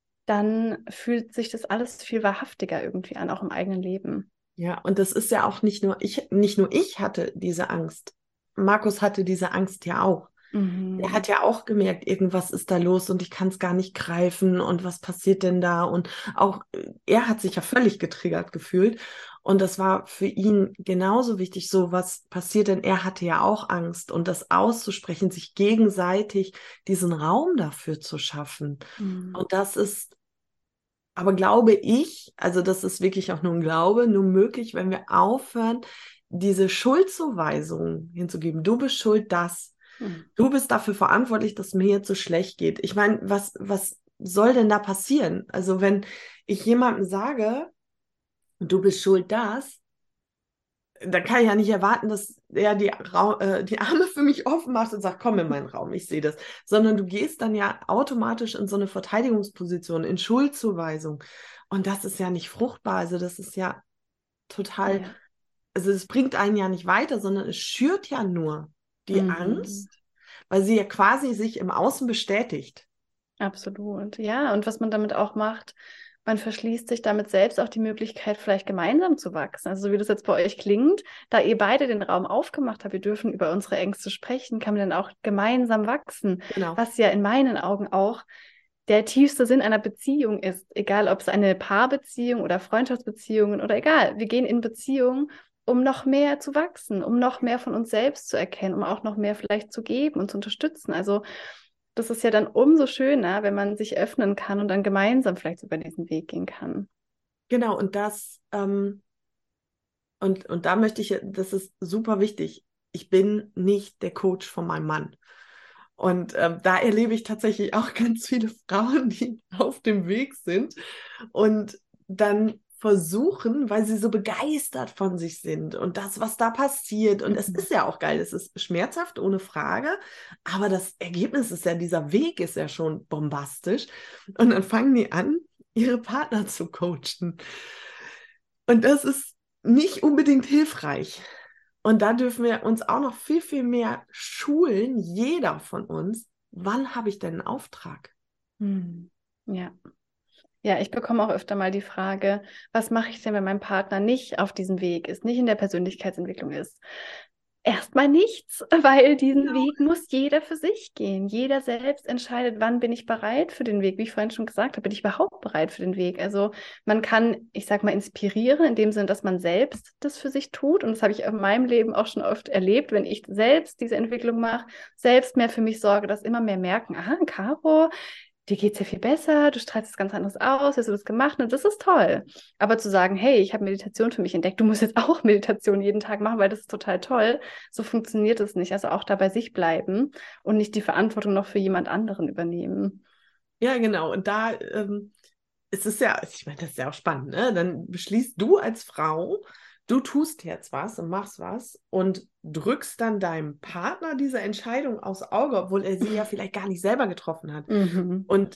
dann fühlt sich das alles viel wahrhaftiger irgendwie an, auch im eigenen Leben. Ja, und das ist ja auch nicht nur ich, nicht nur ich hatte diese Angst. Markus hatte diese Angst ja auch. Er hat Mhm. ja auch gemerkt, irgendwas ist da los und ich kann es gar nicht greifen und was passiert denn da? Und auch äh, er hat sich ja völlig getriggert gefühlt. Und das war für ihn genauso wichtig, so was passiert denn? Er hatte ja auch Angst und das auszusprechen, sich gegenseitig diesen Raum dafür zu schaffen. Mhm. Und das ist, aber glaube ich, also das ist wirklich auch nur ein Glaube, nur möglich, wenn wir aufhören, diese Schuldzuweisungen hinzugeben. Du bist schuld, dass. Mhm. Du bist dafür verantwortlich, dass mir jetzt so schlecht geht. Ich meine, was, was soll denn da passieren? Also, wenn ich jemandem sage, du bist schuld, dass, dann kann ich ja nicht erwarten, dass er die, Ra äh, die Arme für mich offen macht und sagt, komm in meinen Raum, ich sehe das. Sondern du gehst dann ja automatisch in so eine Verteidigungsposition, in Schuldzuweisung. Und das ist ja nicht fruchtbar. Also, das ist ja total, Ja. also es bringt einen ja nicht weiter, sondern es schürt ja nur die Mhm. Angst, weil sie ja quasi sich im Außen bestätigt. Absolut. Ja, und was man damit auch macht, man verschließt sich damit selbst auch die Möglichkeit, vielleicht gemeinsam zu wachsen. Also so wie das jetzt bei euch klingt, da ihr beide den Raum aufgemacht habt, wir dürfen über unsere Ängste sprechen, kann man dann auch gemeinsam wachsen, Genau. was ja in meinen Augen auch der tiefste Sinn einer Beziehung ist. Egal, ob es eine Paarbeziehung oder Freundschaftsbeziehungen oder egal, wir gehen in Beziehung, um noch mehr zu wachsen, um noch mehr von uns selbst zu erkennen, um auch noch mehr vielleicht zu geben und zu unterstützen. Also das ist ja dann umso schöner, wenn man sich öffnen kann und dann gemeinsam vielleicht sogar diesen Weg gehen kann. Genau, und das, ähm, und, und da möchte ich, das ist super wichtig. Ich bin nicht der Coach von meinem Mann. Und ähm, da erlebe ich tatsächlich auch ganz viele Frauen, die auf dem Weg sind und dann versuchen, weil sie so begeistert von sich sind und das, was da passiert. Und es ist ja auch geil, es ist schmerzhaft, ohne Frage, aber das Ergebnis ist ja, dieser Weg ist ja schon bombastisch. Und dann fangen die an, ihre Partner zu coachen. Und das ist nicht unbedingt hilfreich. Und da dürfen wir uns auch noch viel, viel mehr schulen, jeder von uns. Wann habe ich denn einen Auftrag? Hm. Ja. Ja, ich bekomme auch öfter mal die Frage, was mache ich denn, wenn mein Partner nicht auf diesem Weg ist, nicht in der Persönlichkeitsentwicklung ist? Erstmal nichts, weil diesen Genau. Weg muss jeder für sich gehen. Jeder selbst entscheidet, wann bin ich bereit für den Weg. Wie ich vorhin schon gesagt habe, bin ich überhaupt bereit für den Weg? Also man kann, ich sag mal, inspirieren, in dem Sinne, dass man selbst das für sich tut. Und das habe ich in meinem Leben auch schon oft erlebt, wenn ich selbst diese Entwicklung mache, selbst mehr für mich sorge, dass immer mehr merken, aha, Caro, dir geht es ja viel besser, du strahlst es ganz anderes aus, hast du das gemacht und das ist toll. Aber zu sagen, hey, ich habe Meditation für mich entdeckt, du musst jetzt auch Meditation jeden Tag machen, weil das ist total toll, so funktioniert es nicht. Also auch da bei sich bleiben und nicht die Verantwortung noch für jemand anderen übernehmen. Ja, genau. Und da ähm, ist es ja, ich meine, das ist ja auch spannend, ne? Dann beschließt du als Frau, du tust jetzt was und machst was und drückst dann deinem Partner diese Entscheidung aufs Auge, obwohl er sie ja vielleicht gar nicht selber getroffen hat. Mhm. Und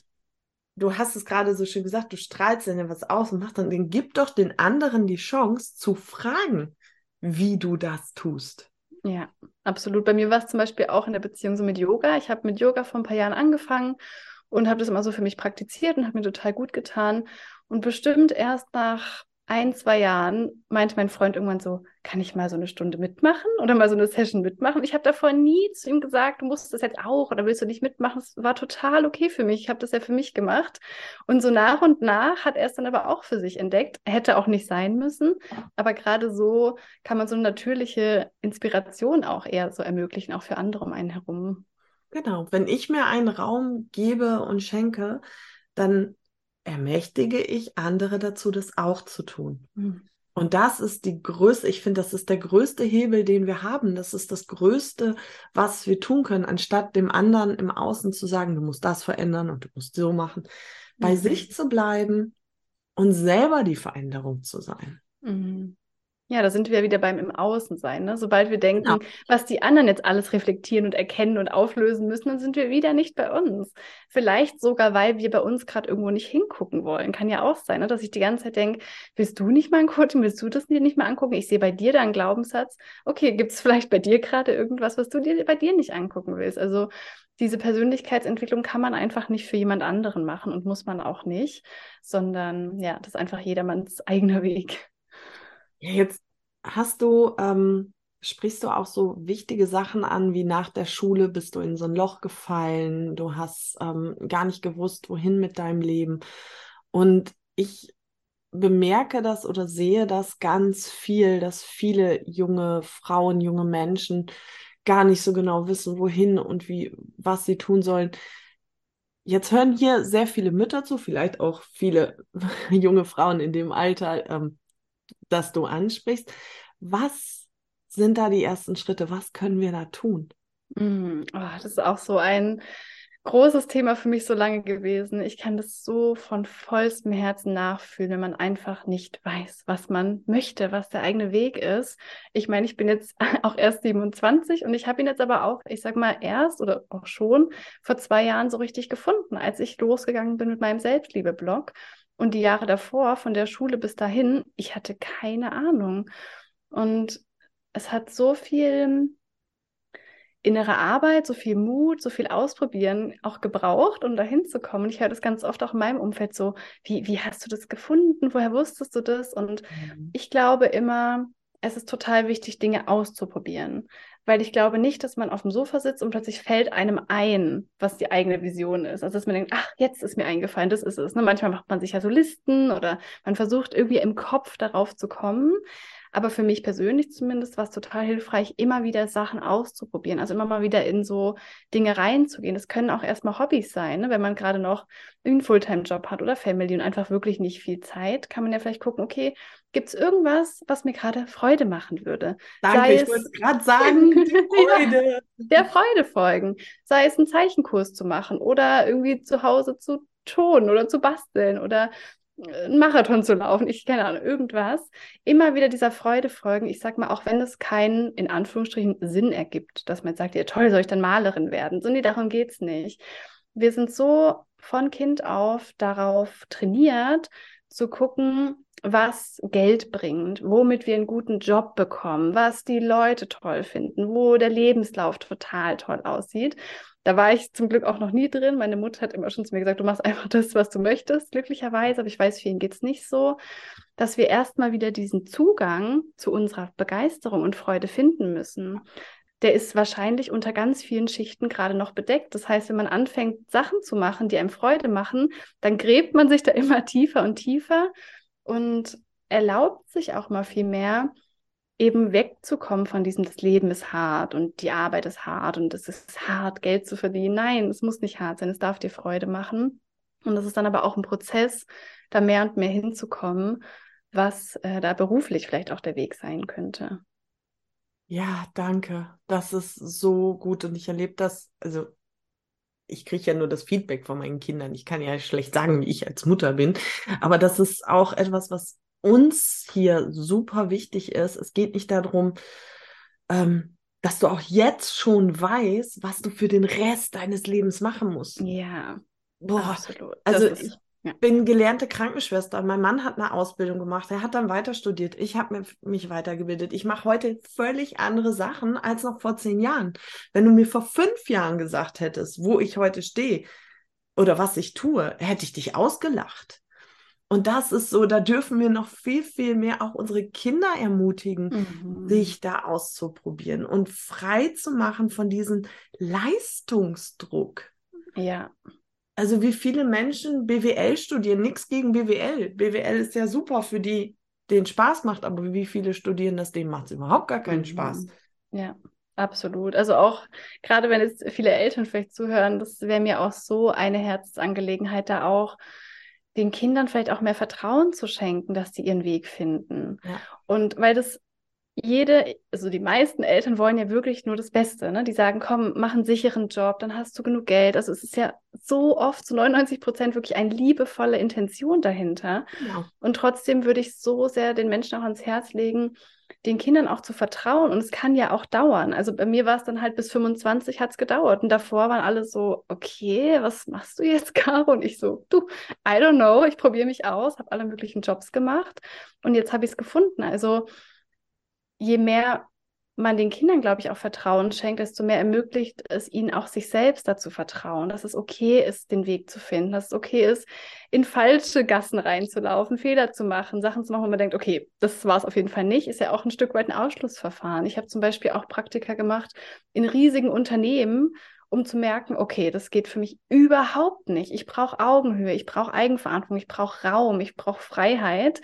du hast es gerade so schön gesagt, du strahlst dann ja was aus und machst dann, dann gib doch den anderen die Chance zu fragen, wie du das tust. Ja, absolut. Bei mir war es zum Beispiel auch in der Beziehung so mit Yoga. Ich habe mit Yoga vor ein paar Jahren angefangen und habe das immer so für mich praktiziert und hat mir total gut getan. Und bestimmt erst nach ein, zwei Jahren meinte mein Freund irgendwann so, kann ich mal so eine Stunde mitmachen oder mal so eine Session mitmachen? Ich habe davor nie zu ihm gesagt, du musst das jetzt auch oder willst du nicht mitmachen? Es war total okay für mich. Ich habe das ja für mich gemacht. Und so nach und nach hat er es dann aber auch für sich entdeckt. Hätte auch nicht sein müssen. Aber gerade so kann man so eine natürliche Inspiration auch eher so ermöglichen, auch für andere um einen herum. Genau, wenn ich mir einen Raum gebe und schenke, dann ermächtige ich andere dazu, das auch zu tun. Mhm. Und das ist die größte, ich finde, das ist der größte Hebel, den wir haben. Das ist das Größte, was wir tun können, anstatt dem anderen im Außen zu sagen, du musst das verändern und du musst so machen. Bei Mhm. sich zu bleiben und selber die Veränderung zu sein. Mhm. Ja, da sind wir wieder beim im Außen sein. Ne? Sobald wir Genau. denken, was die anderen jetzt alles reflektieren und erkennen und auflösen müssen, dann sind wir wieder nicht bei uns. Vielleicht sogar, weil wir bei uns gerade irgendwo nicht hingucken wollen. Kann ja auch sein, ne? Dass ich die ganze Zeit denke, willst du nicht mal ein Coaching, willst du das dir nicht mal angucken? Ich sehe bei dir da einen Glaubenssatz. Okay, gibt es vielleicht bei dir gerade irgendwas, was du dir bei dir nicht angucken willst? Also diese Persönlichkeitsentwicklung kann man einfach nicht für jemand anderen machen und muss man auch nicht, sondern ja, das ist einfach jedermanns eigener Weg. Ja, jetzt hast du, ähm, sprichst du auch so wichtige Sachen an, wie nach der Schule bist du in so ein Loch gefallen, du hast ähm, gar nicht gewusst, wohin mit deinem Leben. Und ich bemerke das oder sehe das ganz viel, dass viele junge Frauen, junge Menschen gar nicht so genau wissen, wohin und wie, was sie tun sollen. Jetzt hören hier sehr viele Mütter zu, vielleicht auch viele junge Frauen in dem Alter, ähm, das du ansprichst. Was sind da die ersten Schritte? Was können wir da tun? Mm, oh, das ist auch so ein großes Thema für mich so lange gewesen. Ich kann das so von vollstem Herzen nachfühlen, wenn man einfach nicht weiß, was man möchte, was der eigene Weg ist. Ich meine, ich bin jetzt auch erst siebenundzwanzig und ich habe ihn jetzt aber auch, ich sag mal, erst oder auch schon vor zwei Jahren so richtig gefunden, als ich losgegangen bin mit meinem Selbstliebe-Blog. Und die Jahre davor, von der Schule bis dahin, ich hatte keine Ahnung. Und es hat so viel innere Arbeit, so viel Mut, so viel Ausprobieren auch gebraucht, um dahin zu kommen. Ich höre das ganz oft auch in meinem Umfeld so, wie, wie hast du das gefunden? Woher wusstest du das? Und Mhm. ich glaube immer, es ist total wichtig, Dinge auszuprobieren. Weil ich glaube nicht, dass man auf dem Sofa sitzt und plötzlich fällt einem ein, was die eigene Vision ist. Also dass man denkt, ach, jetzt ist mir eingefallen, das ist es. Ne? Manchmal macht man sich ja so Listen oder man versucht irgendwie im Kopf darauf zu kommen. Aber für mich persönlich zumindest war es total hilfreich, immer wieder Sachen auszuprobieren. Also immer mal wieder in so Dinge reinzugehen. Das können auch erstmal Hobbys sein, ne? Wenn man gerade noch einen Fulltime-Job hat oder Family und einfach wirklich nicht viel Zeit, kann man ja vielleicht gucken, okay, gibt es irgendwas, was mir gerade Freude machen würde? Danke, Sei ich wollte es es gerade sagen, die ja, Freude. der Freude folgen. Sei es einen Zeichenkurs zu machen oder irgendwie zu Hause zu turnen oder zu basteln oder äh, einen Marathon zu laufen, ich keine Ahnung, irgendwas. Immer wieder dieser Freude folgen. Ich sag mal, auch wenn es keinen, in Anführungsstrichen, Sinn ergibt, dass man jetzt sagt, ja toll, soll ich dann Malerin werden? So, nee, darum geht's nicht. Wir sind so von Kind auf darauf trainiert, zu gucken, was Geld bringt, womit wir einen guten Job bekommen, was die Leute toll finden, wo der Lebenslauf total toll aussieht. Da war ich zum Glück auch noch nie drin. Meine Mutter hat immer schon zu mir gesagt, du machst einfach das, was du möchtest, glücklicherweise. Aber ich weiß, vielen geht es nicht so, dass wir erstmal wieder diesen Zugang zu unserer Begeisterung und Freude finden müssen. Der ist wahrscheinlich unter ganz vielen Schichten gerade noch bedeckt. Das heißt, wenn man anfängt, Sachen zu machen, die einem Freude machen, dann gräbt man sich da immer tiefer und tiefer und erlaubt sich auch mal viel mehr, eben wegzukommen von diesem, das Leben ist hart und die Arbeit ist hart und es ist hart, Geld zu verdienen. Nein, es muss nicht hart sein, es darf dir Freude machen. Und das ist dann aber auch ein Prozess, da mehr und mehr hinzukommen, was äh, da beruflich vielleicht auch der Weg sein könnte. Ja, danke. Das ist so gut und ich erlebe das, also ich kriege ja nur das Feedback von meinen Kindern. Ich kann ja schlecht sagen, wie ich als Mutter bin, aber das ist auch etwas, was uns hier super wichtig ist. Es geht nicht darum, ähm, dass du auch jetzt schon weißt, was du für den Rest deines Lebens machen musst. Ja, Boah, absolut. also Das ich ist, ja. bin gelernte Krankenschwester. Mein Mann hat eine Ausbildung gemacht. Er hat dann weiter studiert. Ich habe mich weitergebildet. Ich mache heute völlig andere Sachen als noch vor zehn Jahren. Wenn du mir vor fünf Jahren gesagt hättest, wo ich heute stehe oder was ich tue, hätte ich dich ausgelacht. Und das ist so, da dürfen wir noch viel, viel mehr auch unsere Kinder ermutigen, Mhm. sich da auszuprobieren und frei zu machen von diesem Leistungsdruck. Ja. Also wie viele Menschen B W L studieren, nichts gegen B W L. B W L ist ja super für die, denen Spaß macht, aber wie viele studieren das, denen macht es überhaupt gar keinen Spaß. Mhm. Ja, absolut. Also auch, gerade wenn jetzt viele Eltern vielleicht zuhören, das wäre mir auch so eine Herzensangelegenheit, da auch den Kindern vielleicht auch mehr Vertrauen zu schenken, dass sie ihren Weg finden. Ja. Und weil das jede, also die meisten Eltern wollen ja wirklich nur das Beste, ne? Die sagen, komm, mach einen sicheren Job, dann hast du genug Geld. Also es ist ja so oft, zu neunundneunzig Prozent wirklich eine liebevolle Intention dahinter. Genau. Und trotzdem würde ich so sehr den Menschen auch ans Herz legen, den Kindern auch zu vertrauen. Und es kann ja auch dauern. Also bei mir war es dann halt bis fünfundzwanzig hat es gedauert. Und davor waren alle so, okay, was machst du jetzt, Caro? Und ich so, du, I don't know, ich probiere mich aus, habe alle möglichen Jobs gemacht. Und jetzt habe ich es gefunden. Also je mehr man den Kindern, glaube ich, auch Vertrauen schenkt, desto mehr ermöglicht es ihnen auch, sich selbst dazu vertrauen, dass es okay ist, den Weg zu finden, dass es okay ist, in falsche Gassen reinzulaufen, Fehler zu machen, Sachen zu machen, wo man denkt, okay, das war es auf jeden Fall nicht, ist ja auch ein Stück weit ein Ausschlussverfahren. Ich habe zum Beispiel auch Praktika gemacht in riesigen Unternehmen, um zu merken, okay, das geht für mich überhaupt nicht. Ich brauche Augenhöhe, ich brauche Eigenverantwortung, ich brauche Raum, ich brauche Freiheit.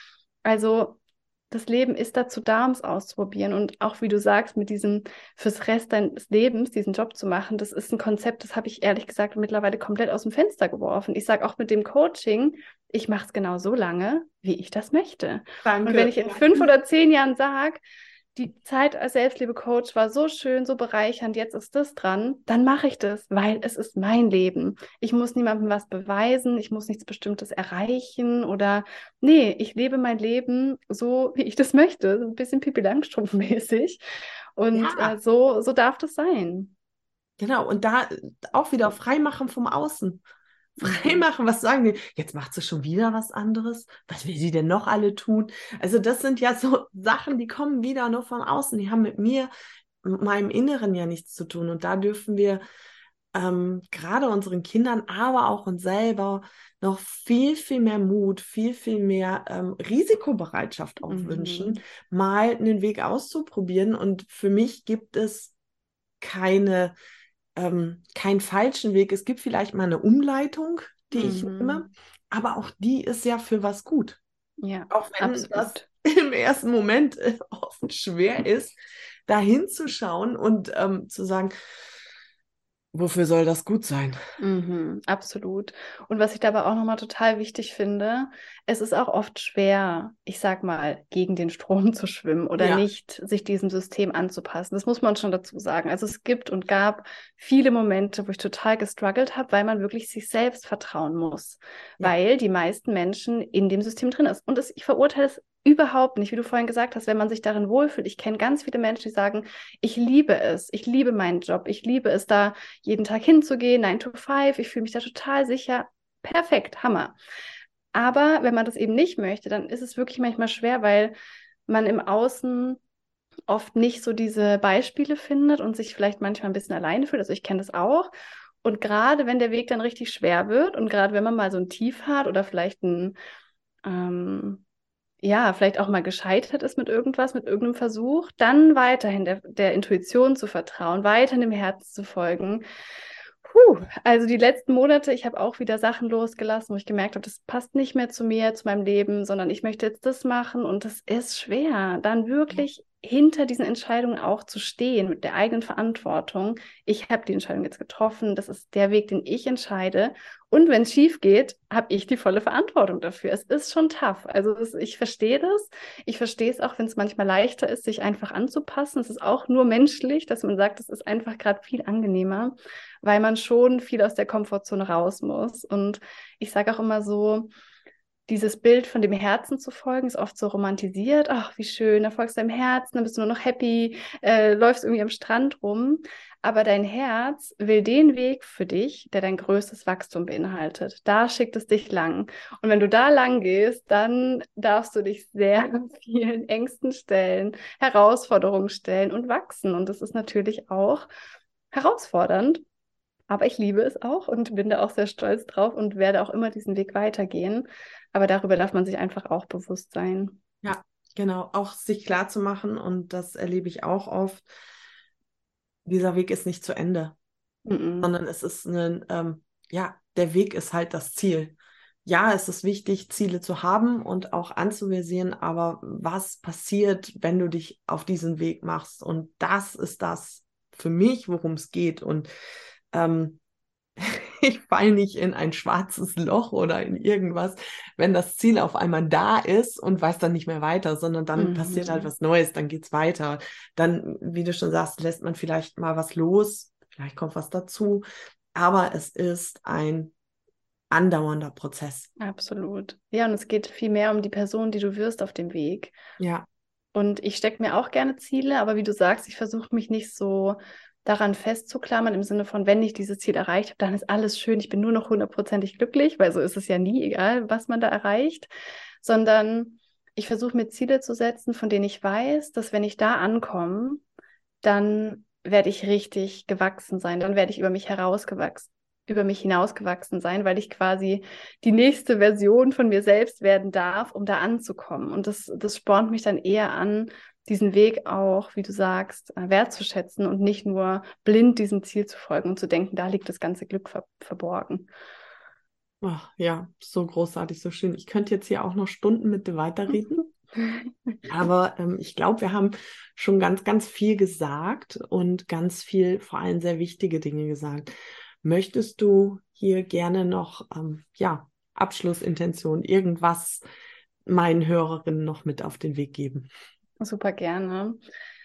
Also das Leben ist dazu da, um es auszuprobieren. Und auch wie du sagst, mit diesem fürs Rest deines Lebens diesen Job zu machen, das ist ein Konzept, das habe ich ehrlich gesagt mittlerweile komplett aus dem Fenster geworfen. Ich sage auch mit dem Coaching, ich mache es genau so lange, wie ich das möchte. Danke. Und wenn ich in fünf oder zehn Jahren sage, die Zeit als Selbstliebe-Coach war so schön, so bereichernd, jetzt ist das dran, dann mache ich das, weil es ist mein Leben. Ich muss niemandem was beweisen, ich muss nichts Bestimmtes erreichen oder nee, ich lebe mein Leben so, wie ich das möchte, so ein bisschen Pippi Langstrumpf-mäßig und Ja, äh, so, so darf das sein. genau. Und da auch wieder freimachen vom Außen. Mhm. Freimachen, was sagen die? Jetzt macht sie schon wieder was anderes. Was will sie denn noch alle tun? Also das sind ja so Sachen, die kommen wieder nur von außen. Die haben mit mir, mit meinem Inneren ja nichts zu tun. Und da dürfen wir ähm, gerade unseren Kindern, aber auch uns selber noch viel, viel mehr Mut, viel, viel mehr ähm, Risikobereitschaft auch wünschen, Mhm. mal einen Weg auszuprobieren. Und für mich gibt es keine ähm, keinen falschen Weg. Es gibt vielleicht mal eine Umleitung, die ich nehme, Mhm. aber auch die ist ja für was gut. Ja, Auch wenn das absolut. im ersten Moment äh, oft schwer ist, da hinzuschauen und ähm, zu sagen, wofür soll das gut sein? Mhm, absolut. Und was ich dabei auch nochmal total wichtig finde, es ist auch oft schwer, ich sag mal, gegen den Strom zu schwimmen oder Ja, nicht sich diesem System anzupassen. Das muss man schon dazu sagen. Also es gibt und gab viele Momente, wo ich total gestruggelt habe, weil man wirklich sich selbst vertrauen muss, ja, weil die meisten Menschen in dem System drin ist. Und es, ich verurteile es überhaupt nicht, wie du vorhin gesagt hast, wenn man sich darin wohlfühlt. Ich kenne ganz viele Menschen, die sagen, ich liebe es, ich liebe meinen Job, ich liebe es da jeden Tag hinzugehen, nine to five, ich fühle mich da total sicher. Perfekt, Hammer. Aber wenn man das eben nicht möchte, dann ist es wirklich manchmal schwer, weil man im Außen oft nicht so diese Beispiele findet und sich vielleicht manchmal ein bisschen alleine fühlt. Also ich kenne das auch. Und gerade wenn der Weg dann richtig schwer wird und gerade wenn man mal so ein Tief hat oder vielleicht ein, ähm, ja, vielleicht auch mal gescheitert ist mit irgendwas, mit irgendeinem Versuch, dann weiterhin der, der Intuition zu vertrauen, weiterhin dem Herzen zu folgen. Puh, also die letzten Monate, ich habe auch wieder Sachen losgelassen, wo ich gemerkt habe, das passt nicht mehr zu mir, zu meinem Leben, sondern ich möchte jetzt das machen und das ist schwer, dann wirklich hinter diesen Entscheidungen auch zu stehen, mit der eigenen Verantwortung. Ich habe die Entscheidung jetzt getroffen, das ist der Weg, den ich entscheide. Und wenn es schief geht, habe ich die volle Verantwortung dafür. Es ist schon tough. Also das, ich verstehe das. Ich verstehe es auch, wenn es manchmal leichter ist, sich einfach anzupassen. Es ist auch nur menschlich, dass man sagt, es ist einfach gerade viel angenehmer, weil man schon viel aus der Komfortzone raus muss. Und ich sage auch immer so, dieses Bild von dem Herzen zu folgen, ist oft so romantisiert. Ach, wie schön, da folgst du deinem Herzen, dann bist du nur noch happy, äh, läufst irgendwie am Strand rum. Aber dein Herz will den Weg für dich, der dein größtes Wachstum beinhaltet. Da schickt es dich lang. Und wenn du da lang gehst, dann darfst du dich sehr vielen Ängsten stellen, Herausforderungen stellen und wachsen. Und das ist natürlich auch herausfordernd. Aber ich liebe es auch und bin da auch sehr stolz drauf und werde auch immer diesen Weg weitergehen. Aber darüber darf man sich einfach auch bewusst sein. ja, genau. Auch sich klar zu machen, und das erlebe ich auch oft, dieser Weg ist nicht zu Ende, Mm-mm. sondern es ist ein, ähm, ja, der Weg ist halt das Ziel. Ja, es ist wichtig, Ziele zu haben und auch anzuvisieren, aber was passiert, wenn du dich auf diesen Weg machst? Und das ist das für mich, worum es geht. Und ähm, ich falle nicht in ein schwarzes Loch oder in irgendwas, wenn das Ziel auf einmal da ist und weiß dann nicht mehr weiter, sondern dann passiert halt Mhm. was Neues, dann geht's weiter. Dann, wie du schon sagst, lässt man vielleicht mal was los, vielleicht kommt was dazu, aber es ist ein andauernder Prozess. Absolut. Ja, und es geht viel mehr um die Person, die du wirst auf dem Weg. Ja, Und ich stecke mir auch gerne Ziele, aber wie du sagst, ich versuche mich nicht so daran festzuklammern, im Sinne von, wenn ich dieses Ziel erreicht habe, dann ist alles schön, ich bin nur noch hundertprozentig glücklich, weil so ist es ja nie, egal was man da erreicht, sondern ich versuche mir Ziele zu setzen, von denen ich weiß, dass wenn ich da ankomme, dann werde ich richtig gewachsen sein, dann werde ich über mich herausgewachsen, über mich hinausgewachsen sein, weil ich quasi die nächste Version von mir selbst werden darf, um da anzukommen. Und das, das spornt mich dann eher an, diesen Weg auch, wie du sagst, äh, wertzuschätzen und nicht nur blind diesem Ziel zu folgen und zu denken, da liegt das ganze Glück ver verborgen. ach, ja, so großartig, so schön. Ich könnte jetzt hier auch noch Stunden mit dir weiterreden. Aber ähm, ich glaube, wir haben schon ganz, ganz viel gesagt und ganz viel, vor allem sehr wichtige Dinge gesagt. Möchtest du hier gerne noch, ähm, ja, Abschlussintention, irgendwas meinen Hörerinnen noch mit auf den Weg geben? Super gerne.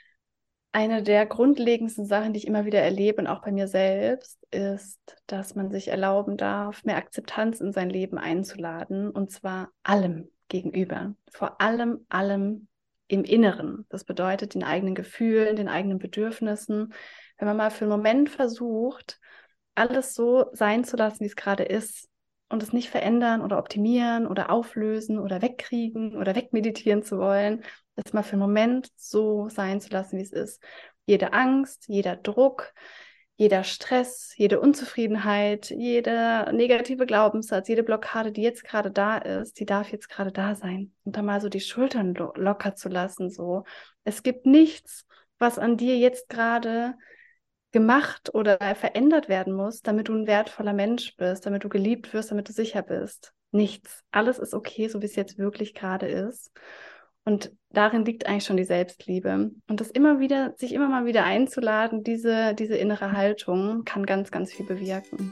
Eine der grundlegendsten Sachen, die ich immer wieder erlebe und auch bei mir selbst, ist, dass man sich erlauben darf, mehr Akzeptanz in sein Leben einzuladen und zwar allem gegenüber. Vor allem, allem im Inneren. Das bedeutet den eigenen Gefühlen, den eigenen Bedürfnissen. Wenn man mal für einen Moment versucht, alles so sein zu lassen, wie es gerade ist und es nicht verändern oder optimieren oder auflösen oder wegkriegen oder wegmeditieren zu wollen, das mal für einen Moment so sein zu lassen, wie es ist. Jede Angst, jeder Druck, jeder Stress, jede Unzufriedenheit, jeder negative Glaubenssatz, jede Blockade, die jetzt gerade da ist, die darf jetzt gerade da sein. Und da mal so die Schultern lo locker zu lassen, so. Es gibt nichts, was an dir jetzt gerade gemacht oder verändert werden muss, damit du ein wertvoller Mensch bist, damit du geliebt wirst, damit du sicher bist. Nichts. Alles ist okay, so wie es jetzt wirklich gerade ist. Und darin liegt eigentlich schon die Selbstliebe. Und das immer wieder, sich immer mal wieder einzuladen, diese, diese innere Haltung kann ganz, ganz viel bewirken.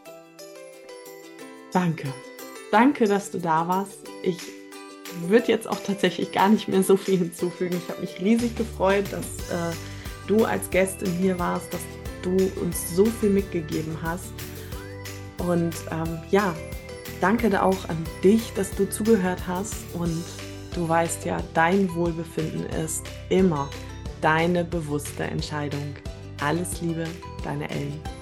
Danke. Danke, dass du da warst. Ich würde jetzt auch tatsächlich gar nicht mehr so viel hinzufügen. Ich habe mich riesig gefreut, dass äh, du als Gästin hier warst, dass du uns so viel mitgegeben hast. Und ähm, ja, danke auch an dich, dass du zugehört hast. Und du weißt ja, dein Wohlbefinden ist immer deine bewusste Entscheidung. Alles Liebe, deine Ellen.